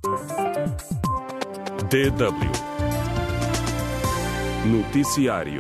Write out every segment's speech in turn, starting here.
DW Noticiário.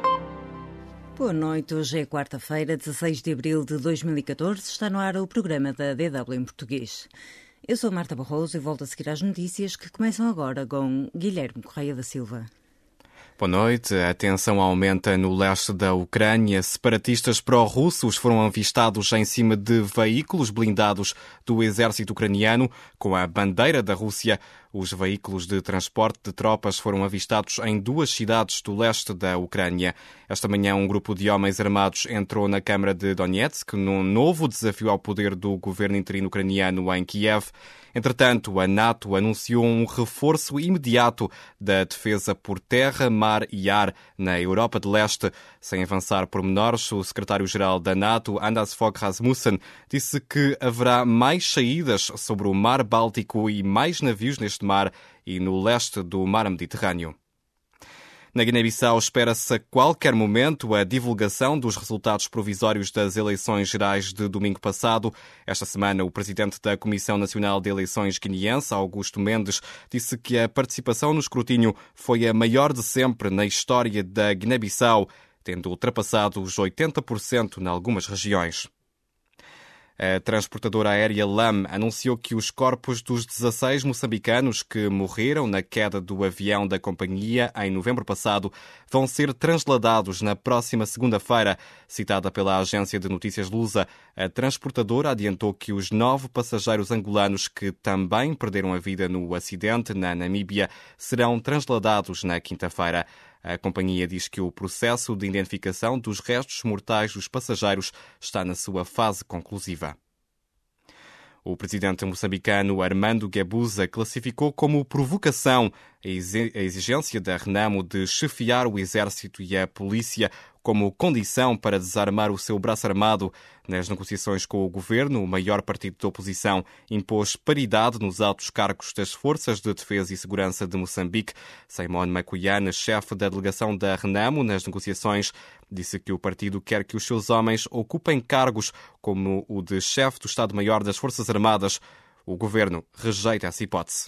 Boa noite, hoje é quarta-feira, 16 de abril de 2014, está no ar o programa da DW em português. Eu sou Marta Barroso e volto a seguir às notícias que começam agora com Guilherme Correia da Silva. Boa noite. A tensão aumenta no leste da Ucrânia. Separatistas pró-russos foram avistados em cima de veículos blindados do exército ucraniano com a bandeira da Rússia. Os veículos de transporte de tropas foram avistados em duas cidades do leste da Ucrânia. Esta manhã, um grupo de homens armados entrou na Câmara de Donetsk num novo desafio ao poder do governo interino ucraniano em Kiev. Entretanto, a NATO anunciou um reforço imediato da defesa por terra, mar e ar na Europa de Leste. Sem avançar pormenores, o secretário-geral da NATO, Anders Fogh Rasmussen, disse que haverá mais saídas sobre o Mar Báltico e mais navios neste mar e no leste do Mar Mediterrâneo. Na Guiné-Bissau espera-se a qualquer momento a divulgação dos resultados provisórios das eleições gerais de domingo passado. Esta semana, o presidente da Comissão Nacional de Eleições guineense, Augusto Mendes, disse que a participação no escrutínio foi a maior de sempre na história da Guiné-Bissau, tendo ultrapassado os 80% em algumas regiões. A transportadora aérea LAM anunciou que os corpos dos 16 moçambicanos que morreram na queda do avião da companhia em novembro passado vão ser transladados na próxima segunda-feira. Citada pela agência de notícias Lusa, a transportadora adiantou que os 9 passageiros angolanos que também perderam a vida no acidente na Namíbia serão transladados na quinta-feira. A companhia diz que o processo de identificação dos restos mortais dos passageiros está na sua fase conclusiva. O presidente moçambicano Armando Guebuza classificou como provocação a exigência da Renamo de chefiar o exército e a polícia como condição para desarmar o seu braço armado. Nas negociações com o governo, o maior partido da oposição impôs paridade nos altos cargos das Forças de Defesa e Segurança de Moçambique. Simone Makuyane, chefe da delegação da Renamo nas negociações, disse que o partido quer que os seus homens ocupem cargos como o de chefe do Estado-Maior das Forças Armadas. O governo rejeita essa hipótese.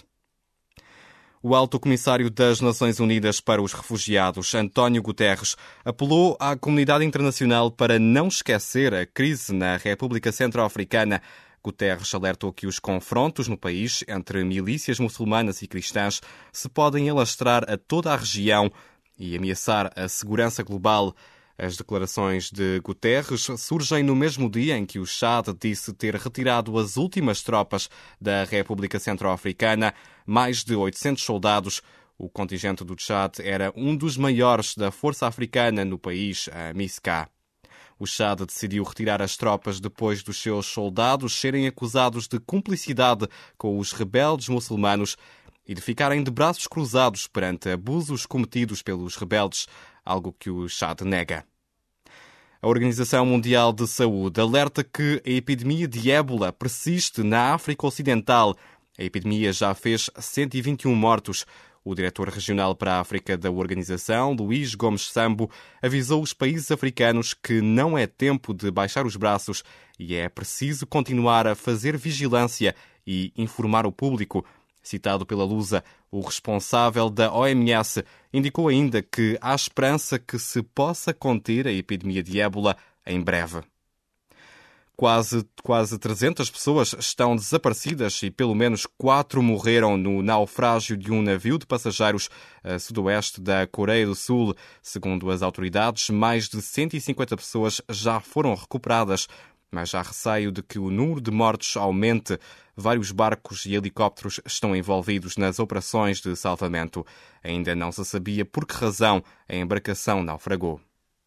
O alto comissário das Nações Unidas para os Refugiados, António Guterres, apelou à comunidade internacional para não esquecer a crise na República Centro-Africana. Guterres alertou que os confrontos no país entre milícias muçulmanas e cristãs se podem alastrar a toda a região e ameaçar a segurança global. As declarações de Guterres surgem no mesmo dia em que o Chad disse ter retirado as últimas tropas da República Centro-Africana, mais de 800 soldados. O contingente do Chad era um dos maiores da Força Africana no país, a MISCA. O Chad decidiu retirar as tropas depois dos seus soldados serem acusados de cumplicidade com os rebeldes muçulmanos e de ficarem de braços cruzados perante abusos cometidos pelos rebeldes, algo que o Chad nega. A Organização Mundial de Saúde alerta que a epidemia de ébola persiste na África Ocidental. A epidemia já fez 121 mortos. O diretor regional para a África da organização, Luís Gomes Sambo, avisou os países africanos que não é tempo de baixar os braços e é preciso continuar a fazer vigilância e informar o público. Citado pela Lusa, o responsável da OMS indicou ainda que há esperança que se possa conter a epidemia de ébola em breve. Quase 300 pessoas estão desaparecidas e pelo menos 4 morreram no naufrágio de um navio de passageiros a sudoeste da Coreia do Sul. Segundo as autoridades, mais de 150 pessoas já foram recuperadas, mas há receio de que o número de mortos aumente. Vários barcos e helicópteros estão envolvidos nas operações de salvamento. Ainda não se sabia por que razão a embarcação naufragou.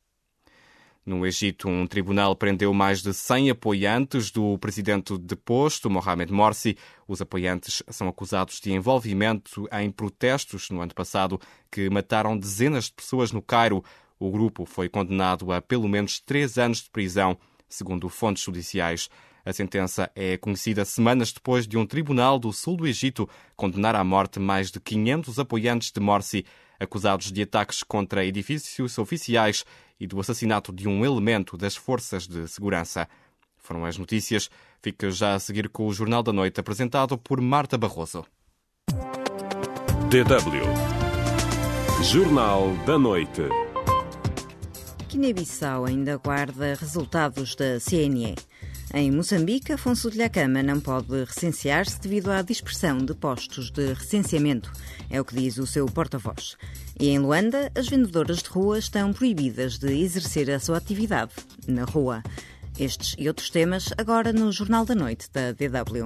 No Egito, um tribunal prendeu mais de 100 apoiantes do presidente deposto, Mohamed Morsi. Os apoiantes são acusados de envolvimento em protestos no ano passado que mataram dezenas de pessoas no Cairo. O grupo foi condenado a pelo menos 3 anos de prisão, segundo fontes judiciais. A sentença é conhecida semanas depois de um tribunal do sul do Egito condenar à morte mais de 500 apoiantes de Morsi, acusados de ataques contra edifícios oficiais e do assassinato de um elemento das forças de segurança. Foram as notícias. Fica já a seguir com o Jornal da Noite, apresentado por Marta Barroso. DW Jornal da Noite. Guiné-Bissau ainda aguarda resultados da CNE. Em Moçambique, Afonso de Lhacama não pode recensear-se devido à dispersão de postos de recenseamento, é o que diz o seu porta-voz. E em Luanda, as vendedoras de rua estão proibidas de exercer a sua atividade na rua. Estes e outros temas agora no Jornal da Noite da DW.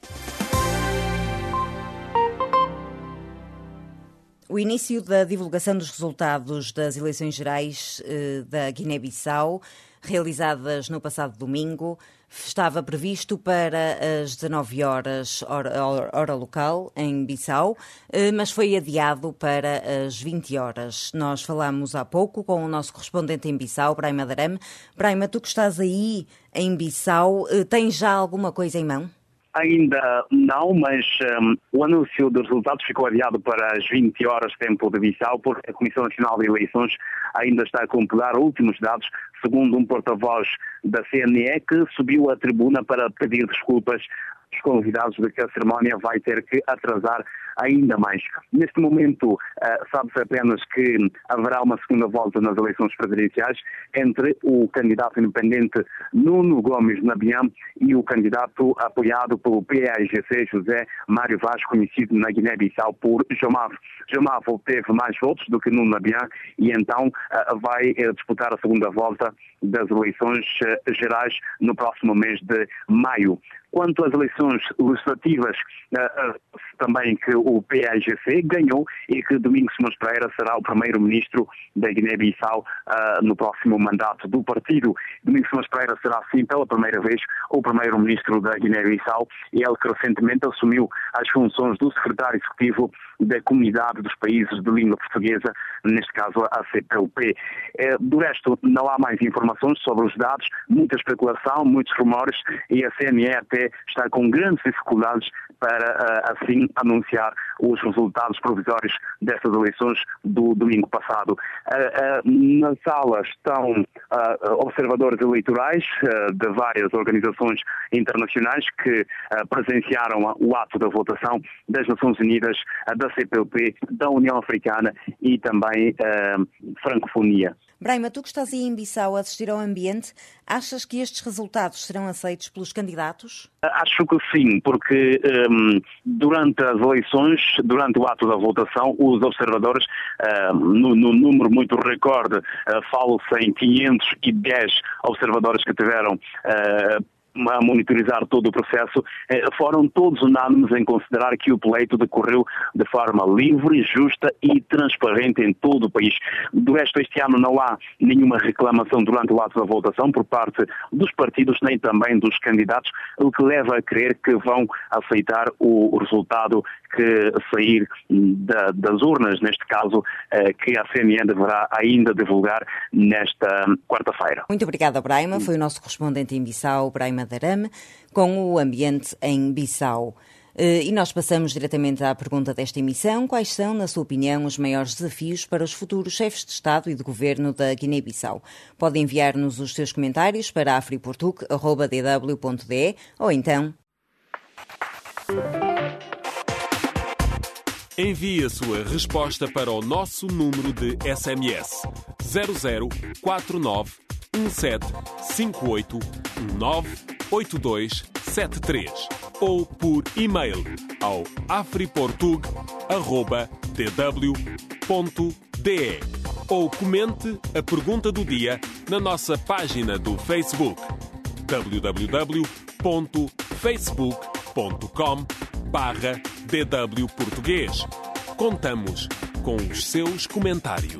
O início da divulgação dos resultados das eleições gerais da Guiné-Bissau, realizadas no passado domingo, estava previsto para as 19 horas, hora local, em Bissau, mas foi adiado para as 20 horas. Nós falámos há pouco com o nosso correspondente em Bissau, Braima Darame. Braima, tu que estás aí em Bissau, tens já alguma coisa em mão? Ainda não, mas o anúncio dos resultados ficou adiado para as 20 horas tempo de Bissau, porque a Comissão Nacional de Eleições ainda está a compilar últimos dados, segundo um porta-voz da CNE, que subiu à tribuna para pedir desculpas aos convidados de que a cerimónia vai ter que atrasar ainda mais. Neste momento, sabe-se apenas que haverá uma segunda volta nas eleições presidenciais entre o candidato independente Nuno Gomes Nabian e o candidato apoiado pelo PAIGC, José Mário Vaz, conhecido na Guiné-Bissau por Jomavo. Jomavo obteve mais votos do que Nuno Nabian e então vai disputar a segunda volta das eleições gerais no próximo mês de maio. Quanto às eleições legislativas, também que o PAIGC ganhou e que Domingos Simões Pereira será o primeiro-ministro da Guiné-Bissau no próximo mandato do partido. Domingos Simões Pereira será, sim, pela primeira vez, o primeiro-ministro da Guiné-Bissau, e ele que recentemente assumiu as funções do secretário executivo da Comunidade dos Países de Língua Portuguesa, neste caso a CPLP. Do resto, não há mais informações sobre os dados, muita especulação, muitos rumores, e a CNE até está com grandes dificuldades para, assim, anunciar os resultados provisórios destas eleições do domingo passado. Na sala estão observadores eleitorais de várias organizações internacionais que presenciaram o ato da votação das Nações Unidas, da CPLP, da União Africana e também Francofonia. Braima, tu que estás aí em Bissau a assistir ao ambiente, achas que estes resultados serão aceitos pelos candidatos? Acho que sim, porque durante as eleições, durante o ato da votação, os observadores, no número muito recorde, falo-se em 510 observadores que tiveram a monitorizar todo o processo, foram todos unânimes em considerar que o pleito decorreu de forma livre, justa e transparente em todo o país. Do resto, este ano não há nenhuma reclamação durante o ato da votação por parte dos partidos, nem também dos candidatos, o que leva a crer que vão aceitar o resultado que sair das urnas, neste caso, que a CNE deverá ainda divulgar nesta quarta-feira. Muito obrigada, Braima. Foi o nosso correspondente em Bissau, Braima Darame, com o ambiente em Bissau. E nós passamos diretamente à pergunta desta emissão. Quais são, na sua opinião, os maiores desafios para os futuros chefes de Estado e de Governo da Guiné-Bissau? Pode enviar-nos os seus comentários para afriportuc@dw.de ou então... Envie a sua resposta para o nosso número de SMS 0049 17 58 198273 ou por e-mail ao afriportug@dw.de ou comente a pergunta do dia na nossa página do Facebook www.facebook.com/DW Português. Contamos com os seus comentários.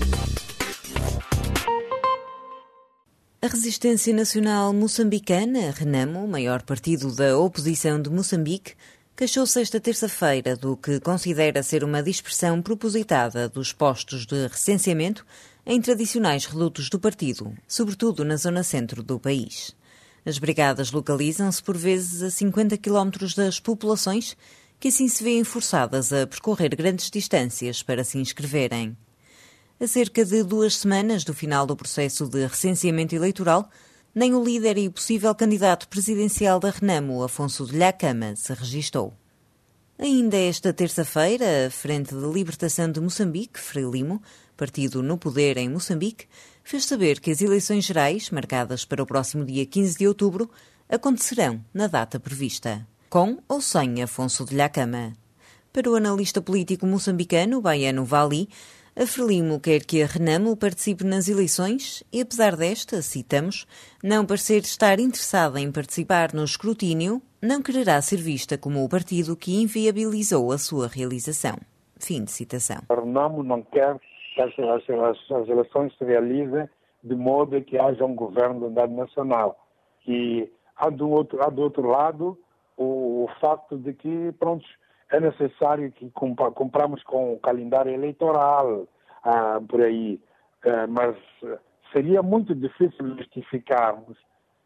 A Resistência Nacional Moçambicana, RENAMO, o maior partido da oposição de Moçambique, queixou-se esta terça-feira do que considera ser uma dispersão propositada dos postos de recenseamento em tradicionais redutos do partido, sobretudo na zona centro do país. As brigadas localizam-se por vezes a 50 km das populações, que assim se veem forçadas a percorrer grandes distâncias para se inscreverem. A cerca de 2 semanas do final do processo de recenseamento eleitoral, nem o líder e o possível candidato presidencial da RENAMO, Afonso de Lhacama, se registou. Ainda esta terça-feira, a Frente de Libertação de Moçambique, Frelimo, partido no poder em Moçambique, fez saber que as eleições gerais, marcadas para o próximo dia 15 de outubro, acontecerão na data prevista, com ou sem Afonso de Dhlakama. Para o analista político moçambicano Baiano Vali, a Frelimo quer que a Renamo participe nas eleições e, apesar desta, citamos, não parecer estar interessada em participar no escrutínio, não quererá ser vista como o partido que inviabilizou a sua realização. Fim de citação. A Renamo não quer que as eleições se realizem de modo que haja um governo de unidade nacional. E há do outro lado o facto de que, é necessário que compramos com o calendário eleitoral por aí, mas seria muito difícil justificarmos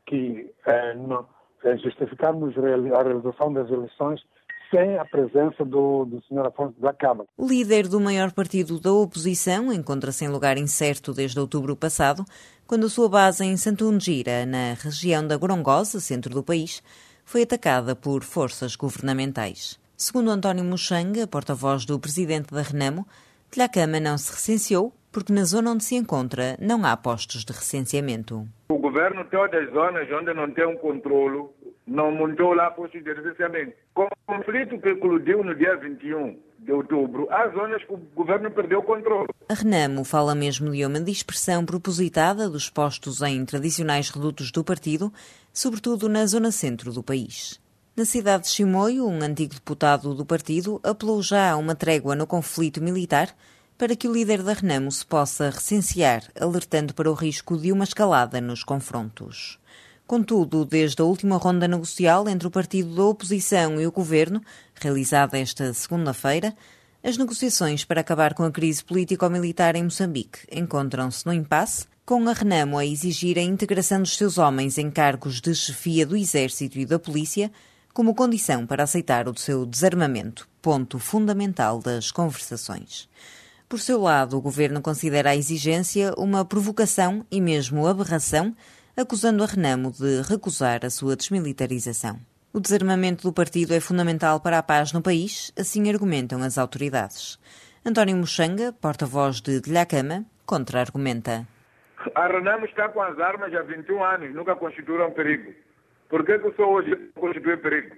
a realização das eleições sem a presença do Sr. Afonso de Dhlakama. O líder do maior partido da oposição encontra-se em lugar incerto desde outubro passado, quando a sua base em Santo Ungira, na região da Gorongosa, centro do país, foi atacada por forças governamentais. Segundo António Muxanga, porta-voz do presidente da Renamo, Dhlakama não se recenseou porque na zona onde se encontra não há postos de recenseamento. O governo tem outras zonas onde não tem um controlo, não montou lá postos de recenseamento. Com o conflito que eclodiu no dia 21 de outubro, há zonas que o governo perdeu o controle. A Renamo fala mesmo de uma dispersão propositada dos postos em tradicionais redutos do partido, sobretudo na zona centro do país. Na cidade de Chimoio, um antigo deputado do partido apelou já a uma trégua no conflito militar para que o líder da Renamo se possa recensear, alertando para o risco de uma escalada nos confrontos. Contudo, desde a última ronda negocial entre o partido da oposição e o governo, realizada esta segunda-feira, as negociações para acabar com a crise político-militar em Moçambique encontram-se no impasse, com a Renamo a exigir a integração dos seus homens em cargos de chefia do Exército e da Polícia, como condição para aceitar o seu desarmamento, ponto fundamental das conversações. Por seu lado, o governo considera a exigência uma provocação e mesmo aberração, acusando a Renamo de recusar a sua desmilitarização. O desarmamento do partido é fundamental para a paz no país, assim argumentam as autoridades. António Muxanga, porta-voz de Dhlakama, contra-argumenta. A Renamo está com as armas há 21 anos, nunca constituíram perigo. Por que só hoje constitui perigo?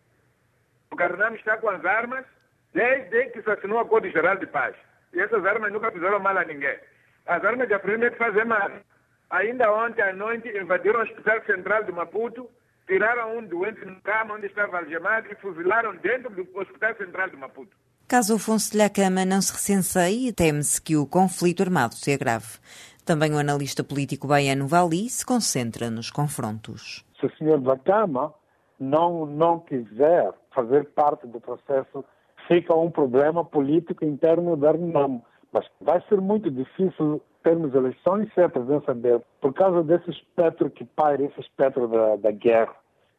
Porque a Renamo está com as armas desde que se assinou o Acordo Geral de Paz. E essas armas nunca fizeram mal a ninguém. As armas já aprendem a fazer mal. Ainda ontem à noite invadiram o Hospital Central de Maputo, tiraram um doente no cama onde estava algemado e fuzilaram dentro do Hospital Central de Maputo. Caso Afonso de Dhlakama não se recenseie, teme-se que o conflito armado se agrave. Também o analista político Baiano Vali se concentra nos confrontos. Se o Sr. Dhlakama não quiser fazer parte do processo, fica um problema político interno da Renamo. Mas vai ser muito difícil termos eleições sem a presença dele, por causa desse espectro que paira, esse espectro da guerra.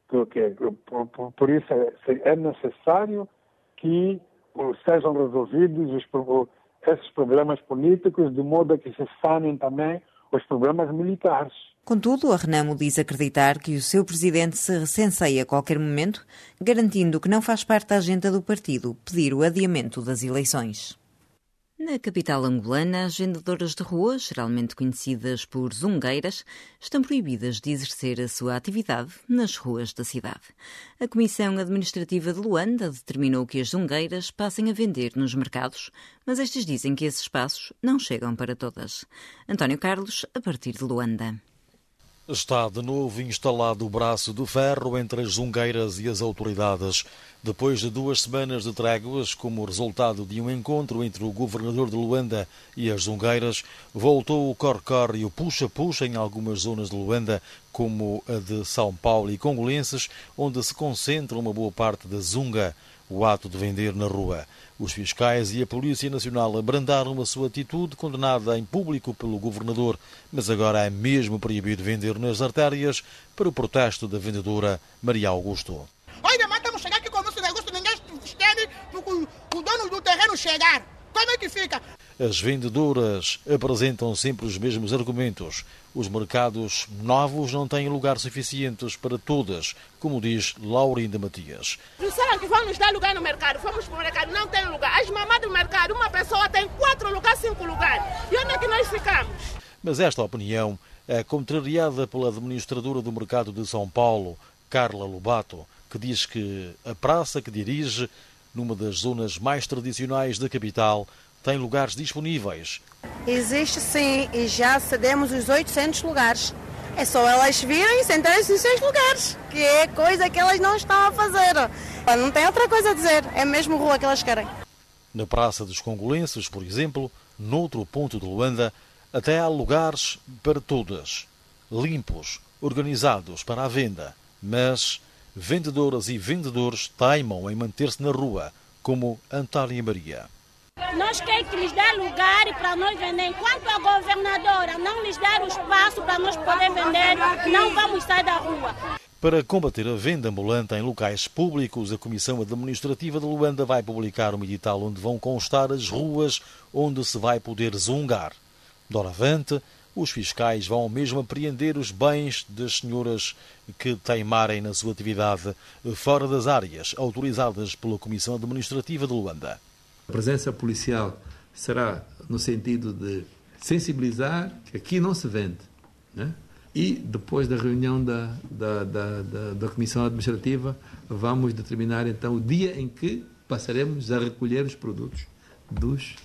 Por isso é necessário que sejam resolvidos esses problemas políticos, de modo a que se sanem também os problemas militares. Contudo, a Renamo diz acreditar que o seu presidente se recenseia a qualquer momento, garantindo que não faz parte da agenda do partido pedir o adiamento das eleições. Na capital angolana, as vendedoras de rua, geralmente conhecidas por zungueiras, estão proibidas de exercer a sua atividade nas ruas da cidade. A Comissão Administrativa de Luanda determinou que as zungueiras passem a vender nos mercados, mas estes dizem que esses espaços não chegam para todas. António Carlos, a partir de Luanda. Está de novo instalado o braço de ferro entre as zungueiras e as autoridades. Depois de 2 semanas de tréguas, como resultado de um encontro entre o governador de Luanda e as zungueiras, voltou o corre-corre e o puxa-puxa em algumas zonas de Luanda, como a de São Paulo e Congolenses, onde se concentra uma boa parte da zunga, o ato de vender na rua. Os fiscais e a Polícia Nacional abrandaram a sua atitude, condenada em público pelo governador, mas agora é mesmo proibido vender nas artérias, para o protesto da vendedora Maria Augusto. Olha, mas estamos chegando aqui com o nosso negócio, ninguém estende o dono do terreno chegar. Como é que fica? As vendedoras apresentam sempre os mesmos argumentos. Os mercados novos não têm lugar suficientes para todas, como diz Laurinda Matias. Disseram que vão nos dar lugar no mercado. Fomos para o mercado, não tem lugar. As mamães do mercado, uma pessoa tem 4 lugares, 5 lugares. E onde é que nós ficamos? Mas esta opinião é contrariada pela administradora do mercado de São Paulo, Carla Lobato, que diz que a praça que dirige, numa das zonas mais tradicionais da capital, tem lugares disponíveis. Existe sim, e já cedemos os 800 lugares. É só elas virem e sentarem-se nos seus lugares, que é coisa que elas não estão a fazer. Não tem outra coisa a dizer, é mesmo rua que elas querem. Na Praça dos Congolenses, por exemplo, noutro ponto de Luanda, até há lugares para todas, limpos, organizados para a venda, mas vendedoras e vendedores teimam em manter-se na rua, como Antália Maria. Nós queremos que lhes dê lugar para nós vender. Enquanto a governadora não lhes der o espaço para nós poder vender, não vamos sair da rua. Para combater a venda ambulante em locais públicos, a Comissão Administrativa de Luanda vai publicar um edital onde vão constar as ruas onde se vai poder zungar. Doravante, os fiscais vão mesmo apreender os bens das senhoras que teimarem na sua atividade fora das áreas autorizadas pela Comissão Administrativa de Luanda. A presença policial será no sentido de sensibilizar que aqui não se vende, né? E depois da reunião da Comissão Administrativa vamos determinar então o dia em que passaremos a recolher os produtos dos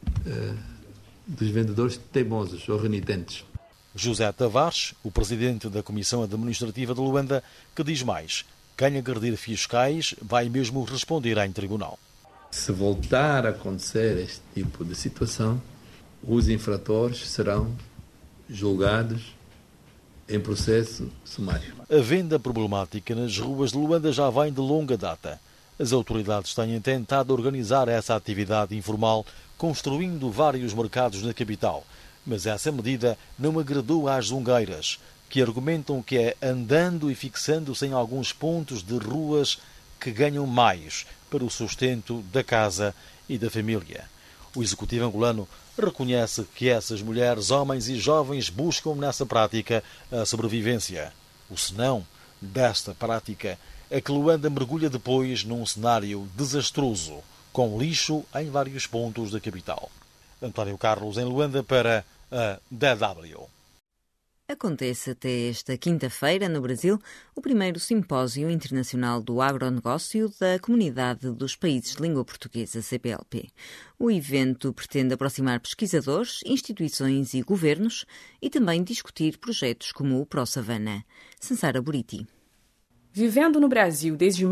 vendedores teimosos ou renitentes. José Tavares, o presidente da Comissão Administrativa de Luanda, que diz mais: quem agredir fiscais vai mesmo responder em tribunal. Se voltar a acontecer este tipo de situação, os infratores serão julgados em processo sumário. A venda problemática nas ruas de Luanda já vem de longa data. As autoridades têm tentado organizar essa atividade informal, construindo vários mercados na capital. Mas essa medida não agradou às zungueiras, que argumentam que é andando e fixando-se em alguns pontos de ruas que ganham mais para o sustento da casa e da família. O executivo angolano reconhece que essas mulheres, homens e jovens buscam nessa prática a sobrevivência. O senão desta prática é que Luanda mergulha depois num cenário desastroso, com lixo em vários pontos da capital. António Carlos, em Luanda, para a DW. Acontece até esta quinta-feira, no Brasil, o primeiro simpósio internacional do agronegócio da Comunidade dos Países de Língua Portuguesa, CPLP. O evento pretende aproximar pesquisadores, instituições e governos e também discutir projetos como o ProSavana. Sansara Buriti. Vivendo no Brasil desde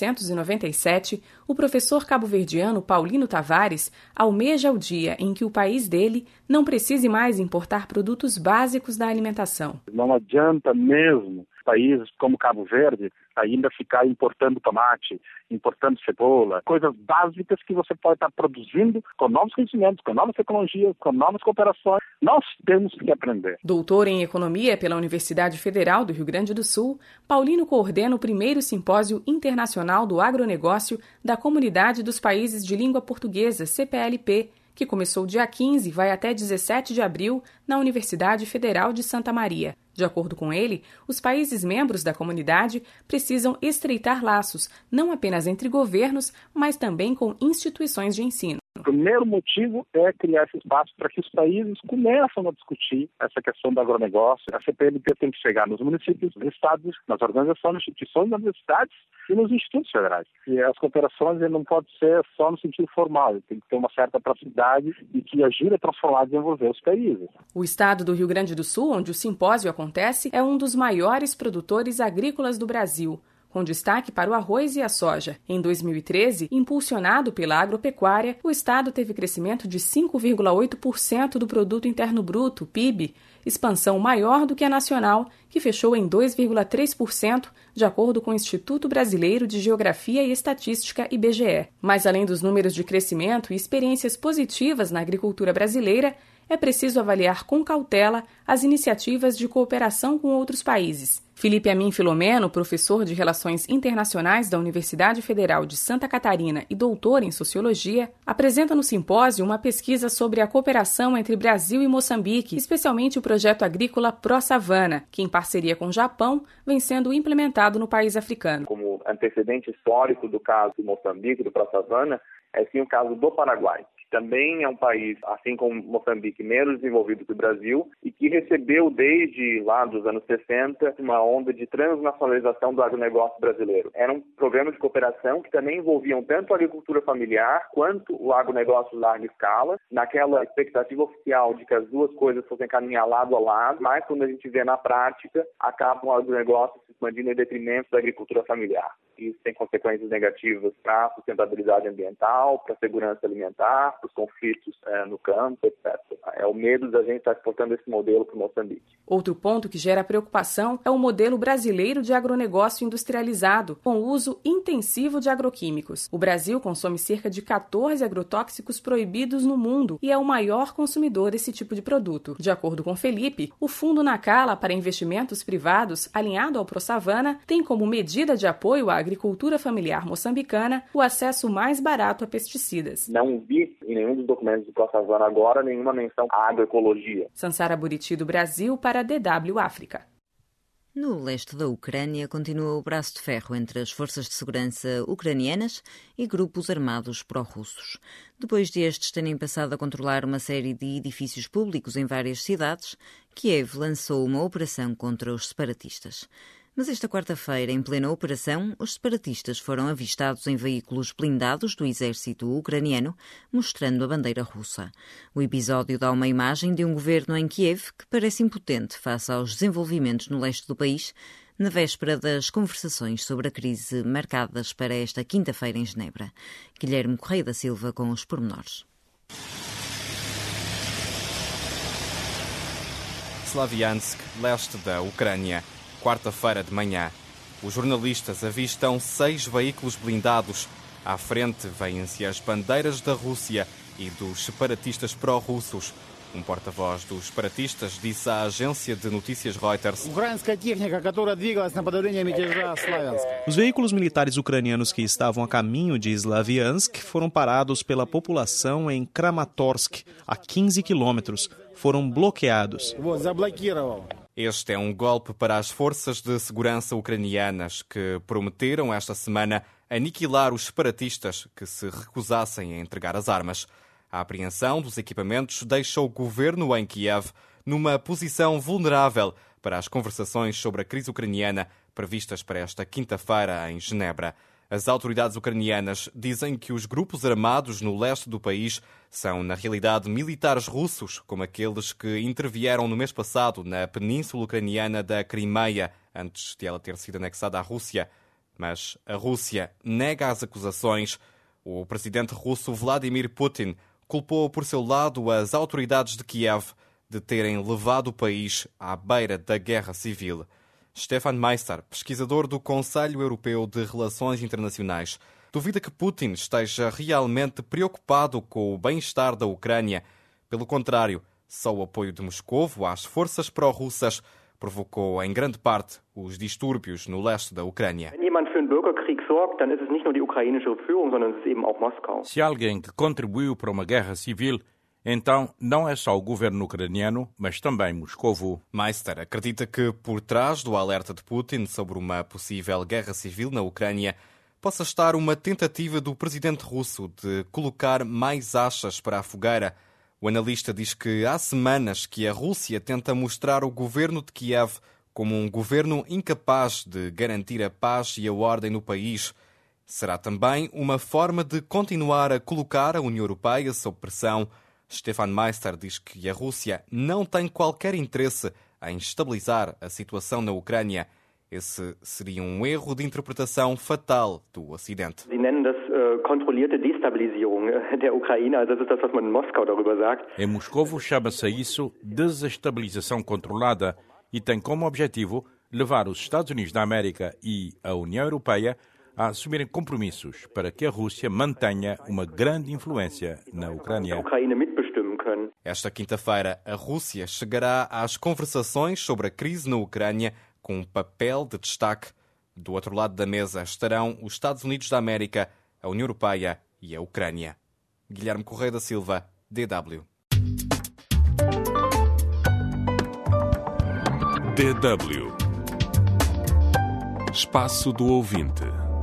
1997, o professor cabo-verdiano Paulino Tavares almeja o dia em que o país dele não precise mais importar produtos básicos da alimentação. Não adianta mesmo países como Cabo Verde ainda ficar importando tomate, importando cebola, coisas básicas que você pode estar produzindo com novos conhecimentos, com novas tecnologias, com novas cooperações. Nós temos que aprender. Doutor em Economia pela Universidade Federal do Rio Grande do Sul, Paulino coordena o primeiro simpósio internacional do agronegócio da Comunidade dos Países de Língua Portuguesa, CPLP, que começou dia 15 e vai até 17 de abril na Universidade Federal de Santa Maria. De acordo com ele, os países membros da comunidade precisam estreitar laços, não apenas entre governos, mas também com instituições de ensino. O primeiro motivo é criar esse espaço para que os países comecem a discutir essa questão do agronegócio. A CPLP tem que chegar nos municípios, nos estados, nas organizações, nas instituições, nas universidades e nos institutos federais. E as cooperações não podem ser só no sentido formal, tem que ter uma certa proximidade e que ajude a transformar e desenvolver os países. O estado do Rio Grande do Sul, onde o simpósio acontece, é um dos maiores produtores agrícolas do Brasil, com destaque para o arroz e a soja. Em 2013, impulsionado pela agropecuária, o estado teve crescimento de 5,8% do Produto Interno Bruto, PIB, expansão maior do que a nacional, que fechou em 2,3%, de acordo com o Instituto Brasileiro de Geografia e Estatística, IBGE. Mas além dos números de crescimento e experiências positivas na agricultura brasileira, é preciso avaliar com cautela as iniciativas de cooperação com outros países. Felipe Amin Filomeno, professor de Relações Internacionais da Universidade Federal de Santa Catarina e doutor em Sociologia, apresenta no simpósio uma pesquisa sobre a cooperação entre Brasil e Moçambique, especialmente o projeto agrícola Pro-Savana, que em parceria com o Japão vem sendo implementado no país africano. Como antecedente histórico do caso de Moçambique, do Pro-Savana, é sim o caso do Paraguai. Também é um país, assim como Moçambique, menos desenvolvido que o Brasil e que recebeu desde lá dos anos 60 uma onda de transnacionalização do agronegócio brasileiro. Era um programa de cooperação que também envolviam tanto a agricultura familiar quanto o agronegócio de larga escala, naquela expectativa oficial de que as duas coisas fossem caminhar lado a lado, mas quando a gente vê na prática, acaba o agronegócio se expandindo em detrimento da agricultura familiar. Isso tem consequências negativas para a sustentabilidade ambiental, para a segurança alimentar, para os conflitos no campo, etc. É o medo da gente estar exportando esse modelo para o Moçambique. Outro ponto que gera preocupação é o modelo brasileiro de agronegócio industrializado, com uso intensivo de agroquímicos. O Brasil consome cerca de 14 agrotóxicos proibidos no mundo e é o maior consumidor desse tipo de produto. De acordo com Felipe, o Fundo Nacala para Investimentos Privados, alinhado ao Pro-Savana, tem como medida de apoio à agricultura familiar moçambicana o acesso mais barato a pesticidas. Não vi em nenhum dos documentos do Pro-Savana agora nenhuma menção à agroecologia. Sansara Buriti, do Brasil, para a DW África. No leste da Ucrânia continua o braço de ferro entre as forças de segurança ucranianas e grupos armados pró-russos. Depois de estes terem passado a controlar uma série de edifícios públicos em várias cidades, Kiev lançou uma operação contra os separatistas. Mas esta quarta-feira, em plena operação, os separatistas foram avistados em veículos blindados do exército ucraniano, mostrando a bandeira russa. O episódio dá uma imagem de um governo em Kiev que parece impotente face aos desenvolvimentos no leste do país, na véspera das conversações sobre a crise marcadas para esta quinta-feira em Genebra. Guilherme Correia da Silva com os pormenores. Slaviansk, leste da Ucrânia. Quarta-feira de manhã, os jornalistas avistam 6 veículos blindados. À frente vêem-se as bandeiras da Rússia e dos separatistas pró-russos. Um porta-voz dos separatistas disse à agência de notícias Reuters: os veículos militares ucranianos que estavam a caminho de Slaviansk foram parados pela população em Kramatorsk, a 15 quilômetros. Foram bloqueados. Este é um golpe para as forças de segurança ucranianas que prometeram esta semana aniquilar os separatistas que se recusassem a entregar as armas. A apreensão dos equipamentos deixa o governo em Kiev numa posição vulnerável para as conversações sobre a crise ucraniana previstas para esta quinta-feira em Genebra. As autoridades ucranianas dizem que os grupos armados no leste do país são, na realidade, militares russos, como aqueles que intervieram no mês passado na península ucraniana da Crimeia, antes de ela ter sido anexada à Rússia. Mas a Rússia nega as acusações. O presidente russo Vladimir Putin culpou por seu lado as autoridades de Kiev de terem levado o país à beira da guerra civil. Stefan Meister, pesquisador do Conselho Europeu de Relações Internacionais, duvida que Putin esteja realmente preocupado com o bem-estar da Ucrânia. Pelo contrário, só o apoio de Moscovo às forças pró-russas provocou, em grande parte, os distúrbios no leste da Ucrânia. Se alguém que contribuiu para uma guerra civil, então não é só o governo ucraniano, mas também Moscovo. Meister acredita que, por trás do alerta de Putin sobre uma possível guerra civil na Ucrânia, possa estar uma tentativa do presidente russo de colocar mais achas para a fogueira. O analista diz que há semanas que a Rússia tenta mostrar o governo de Kiev como um governo incapaz de garantir a paz e a ordem no país. Será também uma forma de continuar a colocar a União Europeia sob pressão. Stefan Meister diz que a Rússia não tem qualquer interesse em estabilizar a situação na Ucrânia. Esse seria um erro de interpretação fatal do Ocidente. Em Moscovo chama-se a isso desestabilização controlada e tem como objetivo levar os Estados Unidos da América e a União Europeia a assumirem compromissos para que a Rússia mantenha uma grande influência na Ucrânia. Esta quinta-feira, a Rússia chegará às conversações sobre a crise na Ucrânia com um papel de destaque. Do outro lado da mesa estarão os Estados Unidos da América, a União Europeia e a Ucrânia. Guilherme Correia da Silva, DW. DW. Espaço do Ouvinte.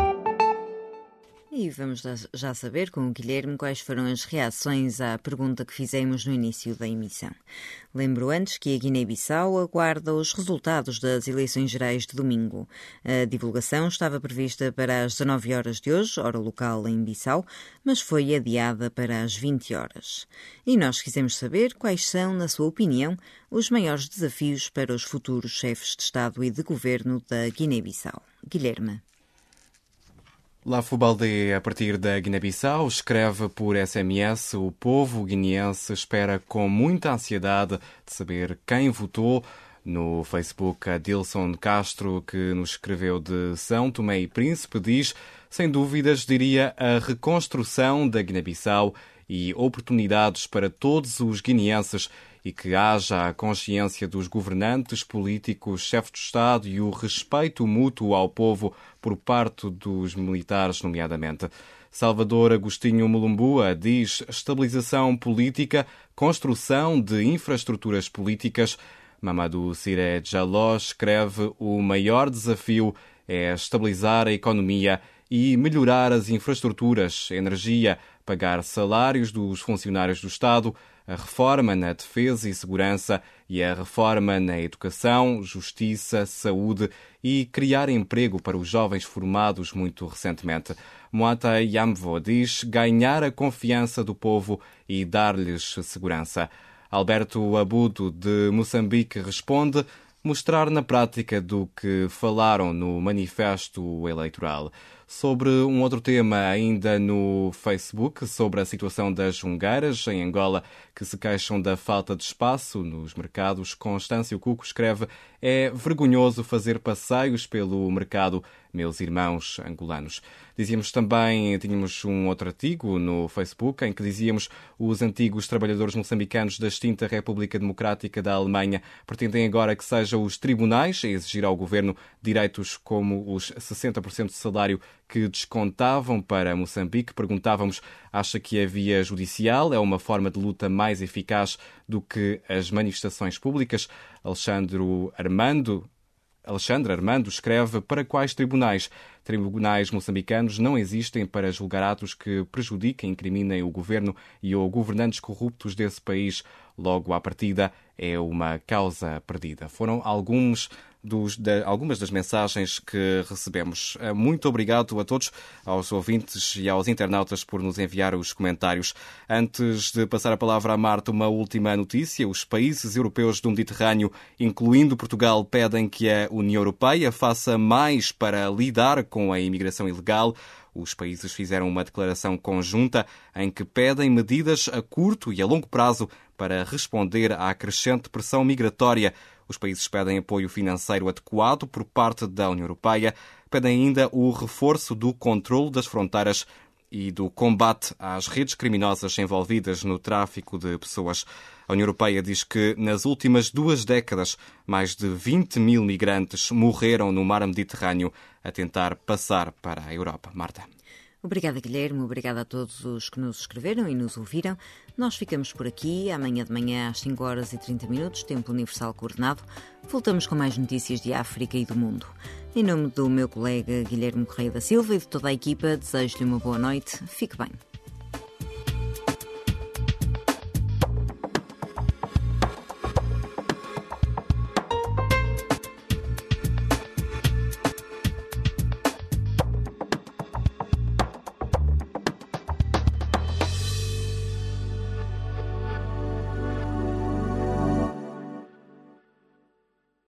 E vamos já saber com o Guilherme quais foram as reações à pergunta que fizemos no início da emissão. Lembro antes que a Guiné-Bissau aguarda os resultados das eleições gerais de domingo. A divulgação estava prevista para as 19 horas de hoje, hora local em Bissau, mas foi adiada para as 20 horas. E nós quisemos saber quais são, na sua opinião, os maiores desafios para os futuros chefes de Estado e de Governo da Guiné-Bissau. Guilherme. Lafo Baldé, a partir da Guiné-Bissau, escreve por SMS: o povo guineense espera com muita ansiedade de saber quem votou. No Facebook, a Dilson Castro, que nos escreveu de São Tomé e Príncipe, diz: sem dúvidas, diria a reconstrução da Guiné-Bissau e oportunidades para todos os guineenses, e que haja a consciência dos governantes políticos, chefes de Estado e o respeito mútuo ao povo por parte dos militares, nomeadamente. Salvador Agostinho Mulumbua diz: estabilização política, construção de infraestruturas políticas. Mamadou Siré Jaló escreve: o maior desafio é estabilizar a economia e melhorar as infraestruturas, energia, pagar salários dos funcionários do Estado, a reforma na defesa e segurança e a reforma na educação, justiça, saúde e criar emprego para os jovens formados muito recentemente. Moata Yamvo diz: ganhar a confiança do povo e dar-lhes segurança. Alberto Abudo, de Moçambique, responde: mostrar na prática do que falaram no manifesto eleitoral. Sobre um outro tema, ainda no Facebook, sobre a situação das jungueiras em Angola, que se queixam da falta de espaço nos mercados, Constâncio Cuco escreve: é vergonhoso fazer passeios pelo mercado, meus irmãos angolanos. Dizíamos também, tínhamos um outro artigo no Facebook em que dizíamos: os antigos trabalhadores moçambicanos da extinta República Democrática da Alemanha pretendem agora que sejam os tribunais a exigir ao governo direitos como os 60% de salário que descontavam para Moçambique. Perguntávamos: acha que a via judicial é uma forma de luta mais eficaz do que as manifestações públicas? Alexandre Armando escreve: para quais tribunais? Tribunais moçambicanos não existem para julgar atos que prejudiquem e incriminem o governo e ou governantes corruptos desse país. Logo, à partida, é uma causa perdida. Foram algumas das mensagens que recebemos. Muito obrigado a todos, aos ouvintes e aos internautas, por nos enviar os comentários. Antes de passar a palavra a Marta, uma última notícia. Os países europeus do Mediterrâneo, incluindo Portugal, pedem que a União Europeia faça mais para lidar com a imigração ilegal. Os países fizeram uma declaração conjunta em que pedem medidas a curto e a longo prazo para responder à crescente pressão migratória. Os países pedem apoio financeiro adequado por parte da União Europeia, pedem ainda o reforço do controle das fronteiras e do combate às redes criminosas envolvidas no tráfico de pessoas. A União Europeia diz que nas últimas 2 décadas mais de 20 mil migrantes morreram no mar Mediterrâneo a tentar passar para a Europa. Marta. Obrigada, Guilherme. Obrigada a todos os que nos escreveram e nos ouviram. Nós ficamos por aqui. Amanhã de manhã às 5h30, tempo universal coordenado. Voltamos com mais notícias de África e do mundo. Em nome do meu colega Guilherme Correia da Silva e de toda a equipa, desejo-lhe uma boa noite. Fique bem.